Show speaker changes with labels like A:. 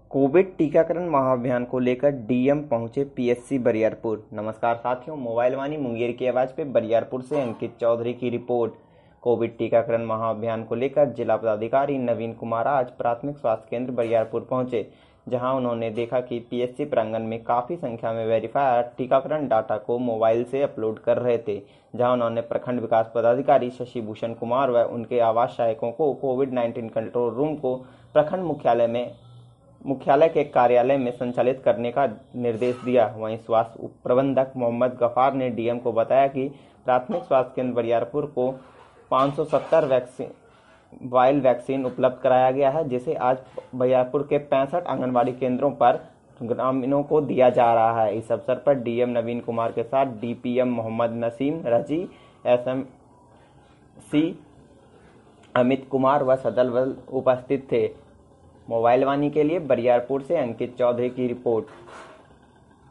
A: Covid टीकाकरण महाअभियान को लेकर डीएम पहुंचे पीएससी बरियारपुर। नमस्कार साथियों, मोबाइल वाणी मुंगेर की आवाज पे बरियारपुर से अंकित चौधरी की रिपोर्ट। कोविड टीकाकरण महाअभियान को लेकर जिला पदाधिकारी नवीन कुमार आज प्राथमिक स्वास्थ्य केंद्र बरियारपुर पहुंचे, जहां उन्होंने देखा कि पीएससी प्रांगण में काफी संख्या में वेरीफायर टीकाकरण डाटा को मोबाइल से अपलोड कर रहे थे। जहां उन्होंने प्रखंड विकास पदाधिकारी शशि भूषण कुमार व उनके आवास सहायकों को कोविड-19 कंट्रोल रूम को प्रखंड मुख्यालय के कार्यालय में संचालित करने का निर्देश दिया। वहीं स्वास्थ्य उप प्रबंधक मोहम्मद गफार ने डीएम को बताया कि प्राथमिक स्वास्थ्य केंद्र बरियारपुर को 570 वायल वैक्सीन उपलब्ध कराया गया है, जिसे आज बरियारपुर के 65 आंगनबाड़ी केंद्रों पर ग्रामीणों को दिया जा रहा है। इस अवसर पर डीएम नवीन कुमार के साथ डीपीएम मोहम्मद नसीम रजी, एसएमसी अमित कुमार व सदल बल उपस्थित थे। मोबाइल वाणी के लिए बरियारपुर से अंकित चौधरी की रिपोर्ट।